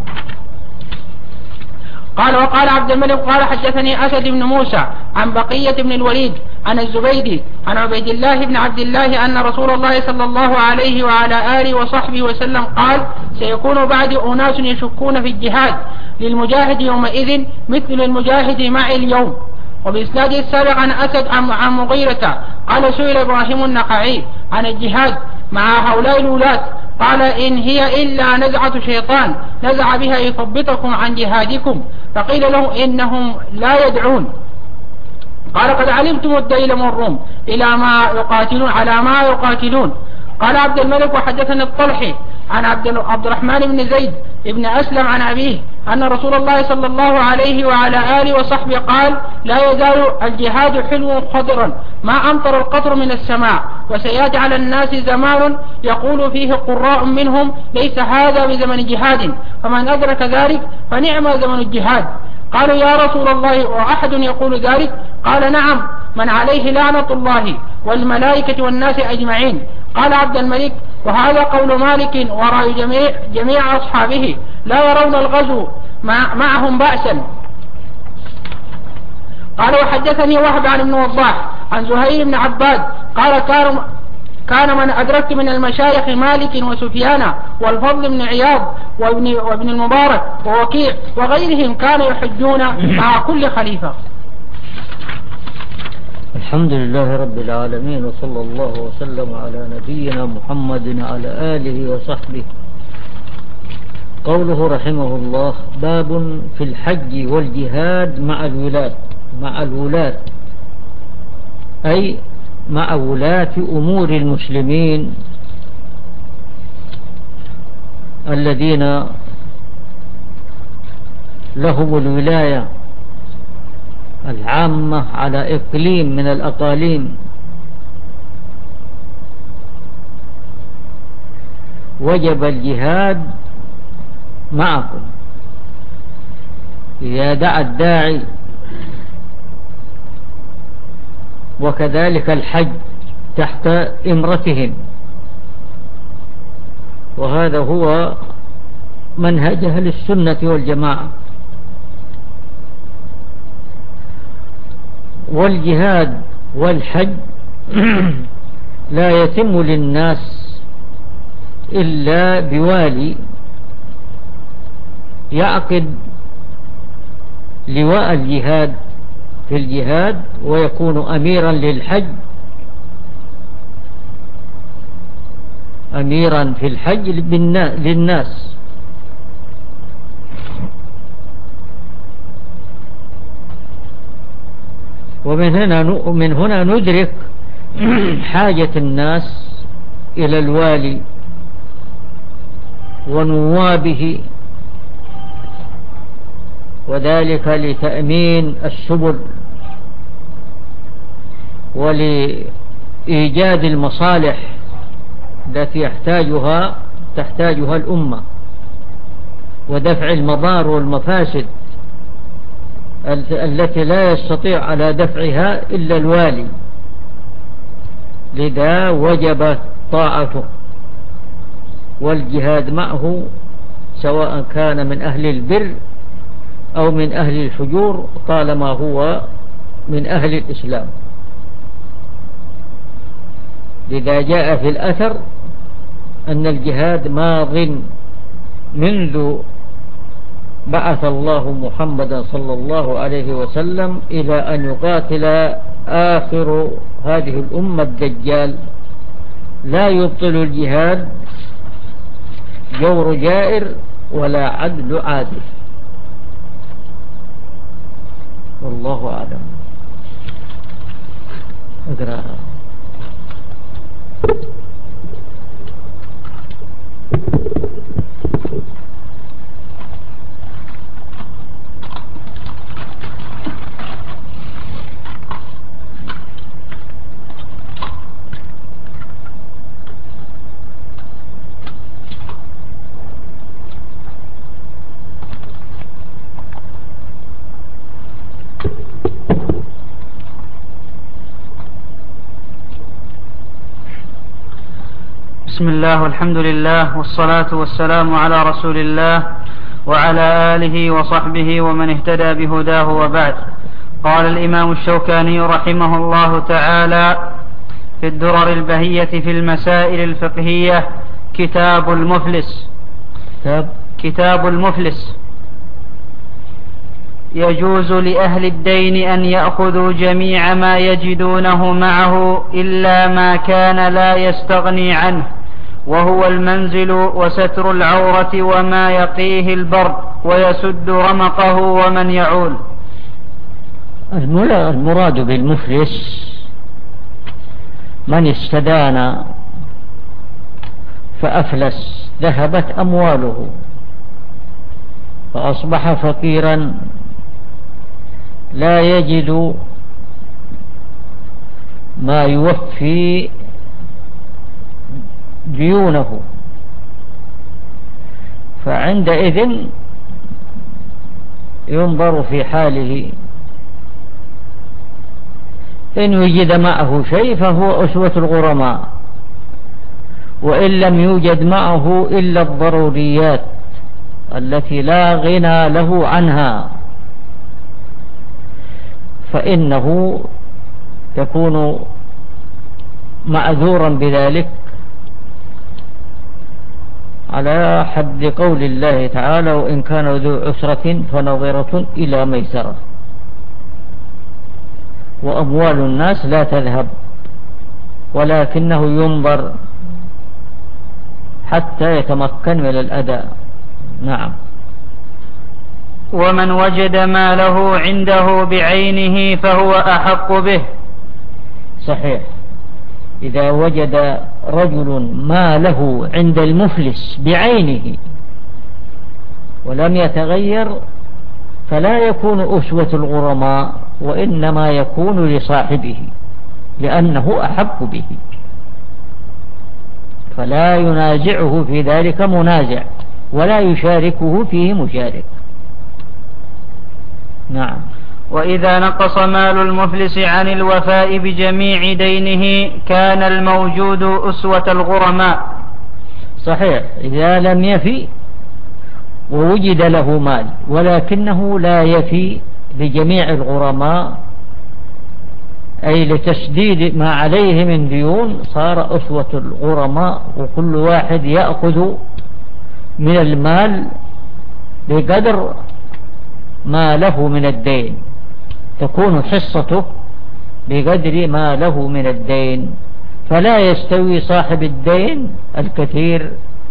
قال: وقال عبد الملك قال: حدثني أسد بن موسى عن بقية بن الوليد عن الزبيدي عن عبيد الله بن عبد الله أن رسول الله صلى الله عليه وعلى آله وصحبه وسلم قال: سيكون بعد أناس يشكون في الجهاد للمجاهد يومئذ مثل المجاهد معي اليوم. وبإسناد السابق عن أسد عن مغيرة قال: سئل إبراهيم النخعي عن الجهاد مع هؤلاء الولاة قال: إن هي إلا نزعة شيطان نزع بها يثبطكم عن جهادكم. فقيل له: إنهم لا يدعون. قال: قد علمتم الديل من الروم إلى ما يقاتلون على ما يقاتلون. قال عبد الملك: وحدثني الطلحي عن عبد الرحمن بن زيد ابن أسلم عن أبيه أن رسول الله صلى الله عليه وعلى آله وصحبه قال: لا يزال الجهاد حلو خضرا ما أمطر القطر من السماء، وسيأتي على الناس زمان يقول فيه قراء منهم: ليس هذا بزمن جهاد، فمن أدرك ذلك فنعم زمن الجهاد. قالوا: يا رسول الله، وأحد يقول ذلك؟ قال: نعم، من عليه لعنة الله والملائكة والناس أجمعين. قال عبد الملك: وهذا قول مالك ورأي جميع, جميع أصحابه، لا يرون الغزو مع معهم بأسا. قال: وحدثني وهب عن ابن وضاح عن زهير بن عباد قال: كان كان من أدركت من المشايخ مالك وسفيان والفضل بن عياض وابن, وابن المبارك ووكيع وغيرهم كانوا يحجون مع كل خليفة. الحمد لله رب العالمين، وصلى الله وسلم على نبينا محمد وعلى آله وصحبه. قوله رحمه الله: باب في الحج والجهاد مع الولاة. مع الولاة أي مع ولاة أمور المسلمين الذين لهم الولاية العامة على إقليم من الأقاليم، وجب الجهاد معكم إذا دعا الداعي، وكذلك الحج تحت إمرتهم. وهذا هو منهج أهل السنة والجماعة. والجهاد والحج لا يتم للناس إلا بوالي يعقد لواء الجهاد في الجهاد ويكون أميرا للحج، أميرا في الحج للناس. ومن هنا من هنا ندرك حاجة الناس إلى الوالي ونوابه، وذلك لتأمين السبل ولإيجاد المصالح التي يحتاجها تحتاجها الأمة، ودفع المضار والمفاسد التي لا يستطيع على دفعها إلا الوالي، لذا وجب طاعته والجهاد معه، سواء كان من أهل البر أو من أهل الفجور، طالما هو من أهل الإسلام. لذا جاء في الأثر أن الجهاد ماض منذ بعث الله محمدا صلى الله عليه وسلم إلى أن يقاتل آخر هذه الأمة الدجال. لا يبطل الجهاد جور جائر ولا عدل عادل. والله أعلم. اقرأ. بسم الله والحمد لله والصلاة والسلام على رسول الله وعلى آله وصحبه ومن اهتدى بهداه، وبعد. قال الإمام الشوكاني رحمه الله تعالى في الدرر البهية في المسائل الفقهية: كتاب المفلس. كتاب, كتاب المفلس: يجوز لأهل الدين أن يأخذوا جميع ما يجدونه معه إلا ما كان لا يستغني عنه، وهو المنزل وستر العورة وما يقيه البرد ويسد رمقه ومن يعول. المراد بالمفلس من استدان فأفلس، ذهبت أمواله فأصبح فقيرا لا يجد ما يوفي ديونه، فعندئذ ينظر في حاله، إن وجد معه شيء فهو أسوة الغرماء، وإن لم يوجد معه إلا الضروريات التي لا غنى له عنها فإنه يكون معذورا بذلك، على حد قول الله تعالى: وإن كان ذو عسرة فنظرة إلى ميسرة. وأموال الناس لا تذهب، ولكنه ينظر حتى يتمكن من الأداء. نعم. ومن وجد ما له عنده بعينه فهو أحق به. صحيح. إذا وجد رجل ما له عند المفلس بعينه ولم يتغير فلا يكون أسوة الغرماء، وإنما يكون لصاحبه لأنه أحق به، فلا ينازعه في ذلك منازع ولا يشاركه فيه مشارك. نعم. وإذا نقص مال المفلس عن الوفاء بجميع دينه كان الموجود أسوة الغرماء. صحيح. إذا لم يفي ووجد له مال ولكنه لا يفي بجميع الغرماء، أي لتسديد ما عليه من ديون، صار أسوة الغرماء، وكل واحد يأخذ من المال بقدر ما له من الدين، تكون حصته بقدر ما له من الدين، فلا يستوي صاحب الدين الكثير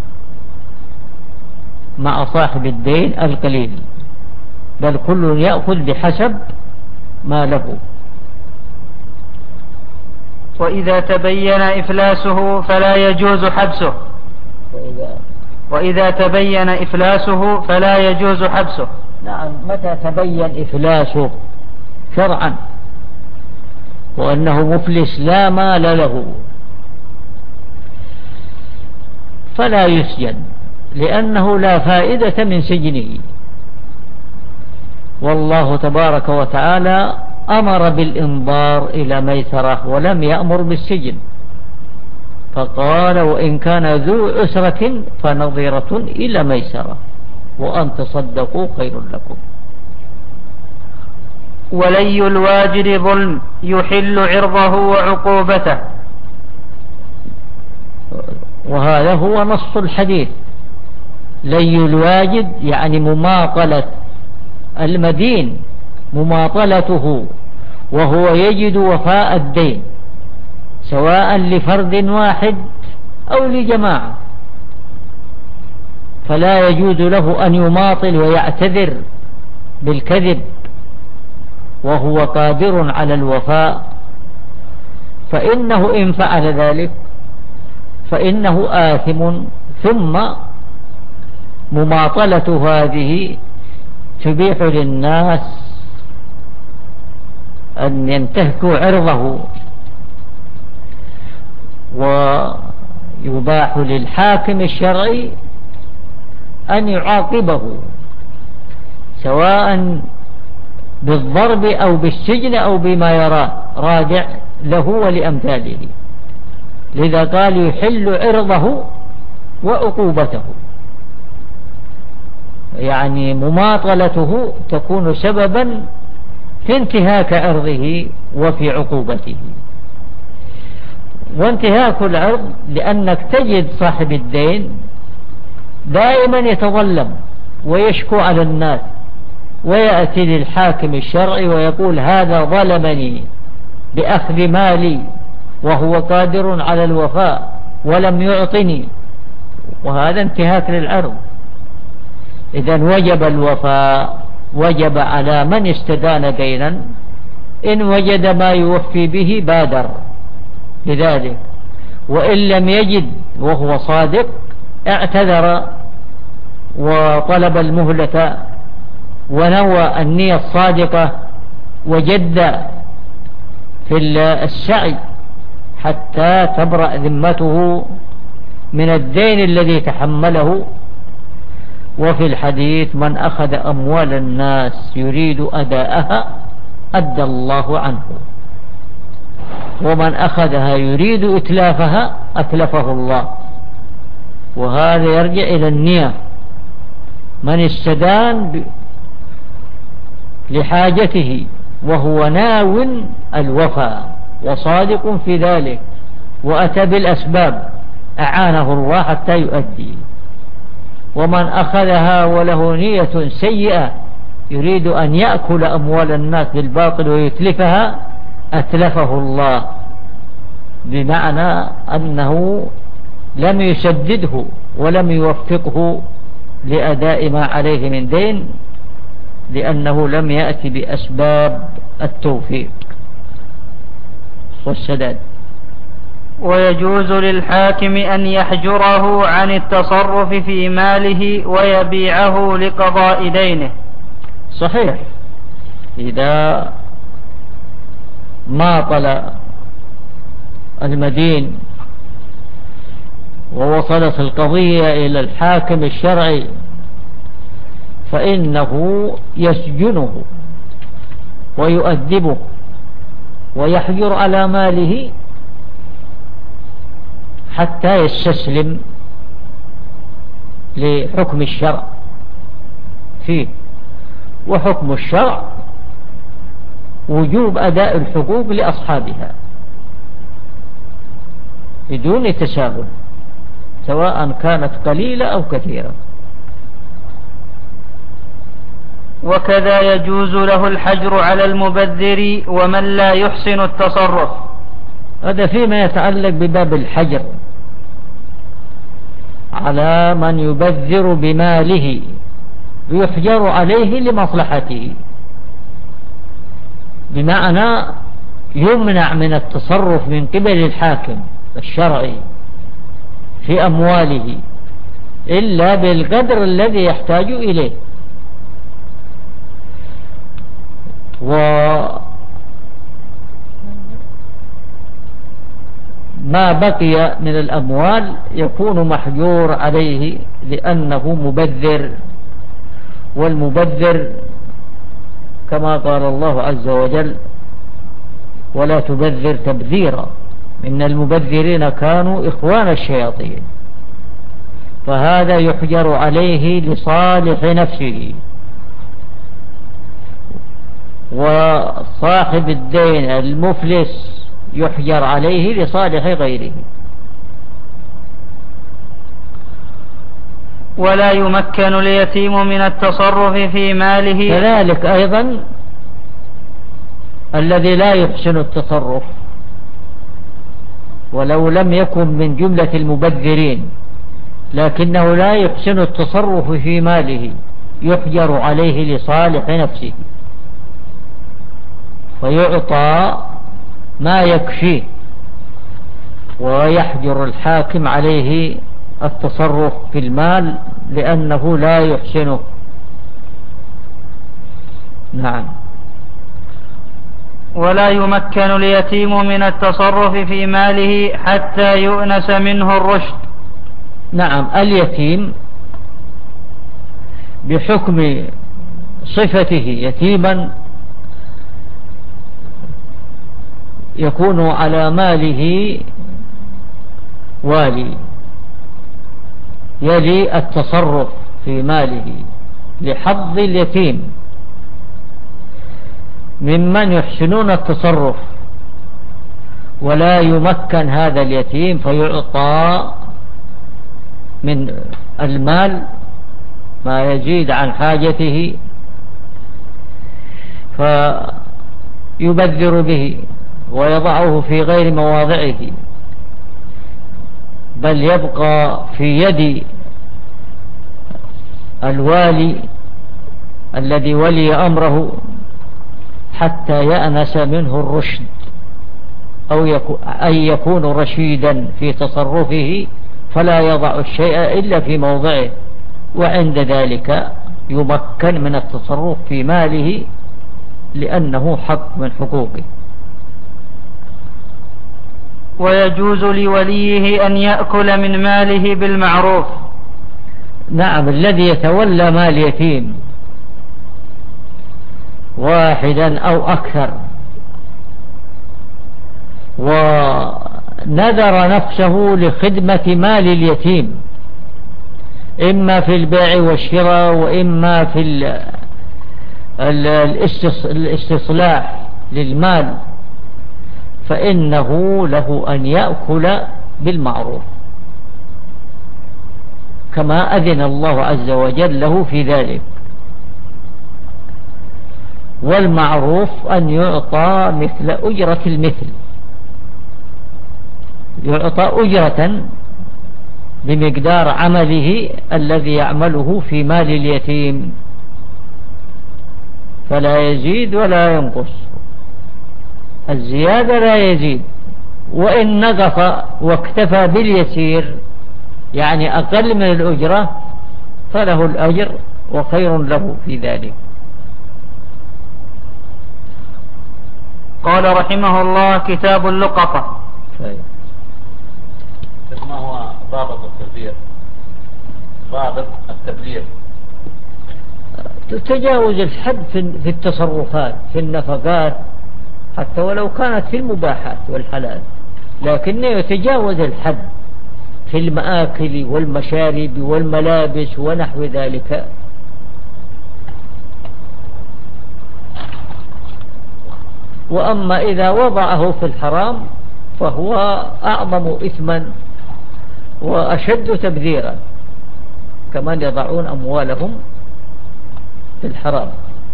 مع صاحب الدين القليل، بل كل يأخذ بحسب ما له. وإذا تبين إفلاسه فلا يجوز حبسه. وإذا, وإذا تبين إفلاسه فلا يجوز حبسه. نعم. متى تبين إفلاسه شرعا وأنه مفلس لا مال له، فلا يسجن، لأنه لا فائدة من سجنه. والله تبارك وتعالى أمر بالإنظار إلى ميسرة ولم يأمر بالسجن، فقال وإن كان ذو عسرة فنظيرة إلى ميسرة وأن تصدقوا خير لكم. ولي الواجد ظلم يحل عرضه وعقوبته، وهذا هو نص الحديث. لي الواجد يعني مماطلة المدين، مماطلته وهو يجد وفاء الدين سواء لفرد واحد أو لجماعة، فلا يجوز له أن يماطل ويعتذر بالكذب وهو قادر على الوفاء، فإنه إن فعل ذلك فإنه آثم. ثم مماطلة هذه تبيح للناس أن ينتهكوا عرضه، ويباح للحاكم الشرعي أن يعاقبه سواء بالضرب أو بالسجن أو بما يراه راجع له ولأمثاله. لذا قال يحل عرضه وعقوبته، يعني مماطلته تكون سببا في انتهاك عرضه وفي عقوبته. وانتهاك العرض لأنك تجد صاحب الدين دائما يتظلم ويشكو على الناس، ويأتي للحاكم الشرعي ويقول هذا ظلمني بأخذ مالي وهو قادر على الوفاء ولم يعطني، وهذا انتهاك للعرض. إذن وجب الوفاء، وجب على من استدان دينا إن وجد ما يوفي به بادر لذلك، وإن لم يجد وهو صادق اعتذر وطلب المهلة ونوى النية الصادقة وجد في السعي حتى تبرأ ذمته من الدين الذي تحمله. وفي الحديث من أخذ أموال الناس يريد أداءها أدى الله عنه، ومن أخذها يريد إتلافها أتلفه الله. وهذا يرجع إلى النية. من استدان لحاجته وهو ناو الوفاء وصادق في ذلك وأتى بالأسباب أعانه الله حتى يؤدي. ومن أخذها وله نية سيئة يريد أن يأكل أموال الناس بالباطل ويتلفها أتلفه الله، بمعنى أنه لم يسدده ولم يوفقه لأداء ما عليه من دين، لأنه لم يأتي بأسباب التوفيق والسداد. ويجوز للحاكم أن يحجره عن التصرف في ماله ويبيعه لقضاء دينه. صحيح، إذا ماطل المدين ووصلت القضية إلى الحاكم الشرعي فإنه يسجنه ويؤدبه ويحجر على ماله حتى يستسلم لحكم الشرع فيه. وحكم الشرع وجوب أداء الحقوق لأصحابها بدون تساهل سواء كانت قليلة أو كثيرة. وكذا يجوز له الحجر على المبذر ومن لا يحسن التصرف. هذا فيما يتعلق بباب الحجر على من يبذر بماله، يحجر عليه لمصلحته، بمعنى يمنع من التصرف من قبل الحاكم الشرعي في أمواله إلا بالقدر الذي يحتاج إليه. ما بقي من الأموال يكون محجور عليه لأنه مبذر، والمبذر كما قال الله عز وجل ولا تبذر تبذيرا، إن المبذرين كانوا إخوان الشياطين، فهذا يحجر عليه لصالح نفسه، وصاحب الدين المفلس يحجر عليه لصالح غيره. ولا يمكن اليتيم من التصرف في ماله. كذلك أيضا الذي لا يحسن التصرف ولو لم يكن من جملة المبذرين لكنه لا يحسن التصرف في ماله يحجر عليه لصالح نفسه، فيعطى ما يكفيه، ويحجر الحاكم عليه التصرف في المال لأنه لا يحسنه. نعم. ولا يمكن اليتيم من التصرف في ماله حتى يؤنس منه الرشد. نعم، اليتيم بحكم صفته يتيما يكون على ماله والي يلي التصرف في ماله لحظ اليتيم ممن يحسنون التصرف، ولا يمكن هذا اليتيم فيعطى من المال ما يزيد عن حاجته فيبذر به ويضعه في غير مواضعه، بل يبقى في يد الوالي الذي ولي أمره حتى يأنس منه الرشد، أو يكون أن يكون رشيدا في تصرفه فلا يضع الشيء إلا في موضعه، وعند ذلك يمكن من التصرف في ماله لأنه حق من حقوقه. ويجوز لوليه أن يأكل من ماله بالمعروف. نعم، الذي يتولى مال يتيم واحدا أو أكثر ونذر نفسه لخدمة مال اليتيم إما في البيع والشراء وإما في الاستصلاح للمال، فإنه له أن يأكل بالمعروف كما أذن الله عز وجل له في ذلك. والمعروف أن يعطى مثل أجرة المثل، يعطى أجرة بمقدار عمله الذي يعمله في مال اليتيم، فلا يزيد ولا ينقص، الزيادة لا يزيد، وإن نقص واكتفى باليسير يعني أقل من الأجرة فله الأجر وخير له في ذلك. قال رحمه الله: كتاب اللقطة. ما هو ضابط التبذير؟ ضابط التبذير تجاوز الحد في التصرفات في النفقات حتى ولو كانت في المباحات والحلال، لكنه يتجاوز الحد في المآكل والمشارب والملابس ونحو ذلك. وأما إذا وضعه في الحرام فهو أعظم إثما وأشد تبذيرا، كمان يضعون أموالهم في الحرام.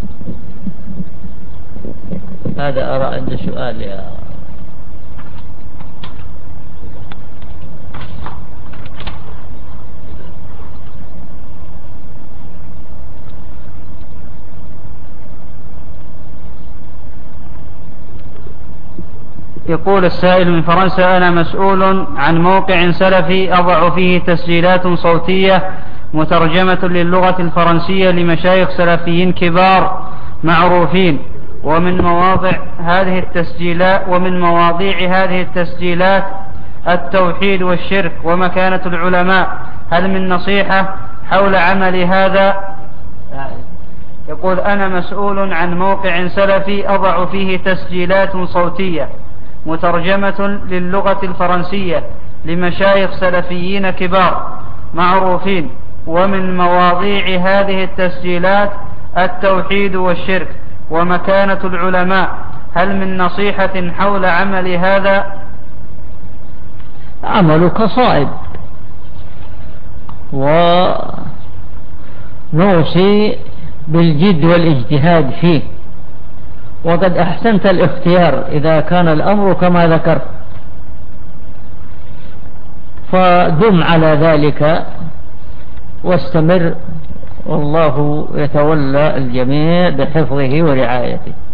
هذا أرى عند سؤال يا يقول السائل من فرنسا: أنا مسؤول عن موقع سلفي أضع فيه تسجيلات صوتية مترجمة للغة الفرنسية لمشايخ سلفيين كبار معروفين، ومن مواضع هذه التسجيلات ومن مواضيع هذه التسجيلات التوحيد والشرك ومكانة العلماء، هل من نصيحة حول عمل هذا؟ يقول أنا مسؤول عن موقع سلفي أضع فيه تسجيلات صوتية مترجمة للغة الفرنسية لمشايخ سلفيين كبار معروفين، ومن مواضيع هذه التسجيلات التوحيد والشرك ومكانة العلماء، هل من نصيحة حول عمل هذا؟ عملك صائب، ونوصي بالجد والاجتهاد فيه، وقد أحسنت الاختيار إذا كان الأمر كما ذكرت، فدم على ذلك واستمر، والله يتولى الجميع بحفظه ورعايته.